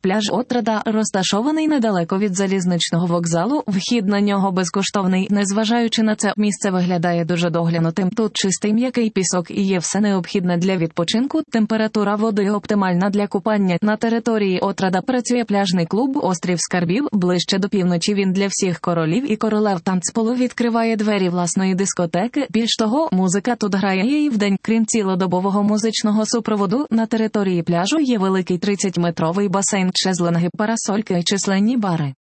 Пляж Отрада розташований недалеко від залізничного вокзалу, вхід на нього безкоштовний. Незважаючи на це, місце виглядає дуже доглянутим. Тут чистий м'який пісок і є все необхідне для відпочинку. Температура води оптимальна для купання. На території Отрада працює пляжний клуб «Острів Скарбів». Ближче до півночі він для всіх королів і королев танцполу відкриває двері власної дискотеки. Більш того, музика тут грає і вдень. Крім цілодобового музичного супроводу, на території пляжу є великий 30-метровий басейн, шезлонги, парасольки і численні бари.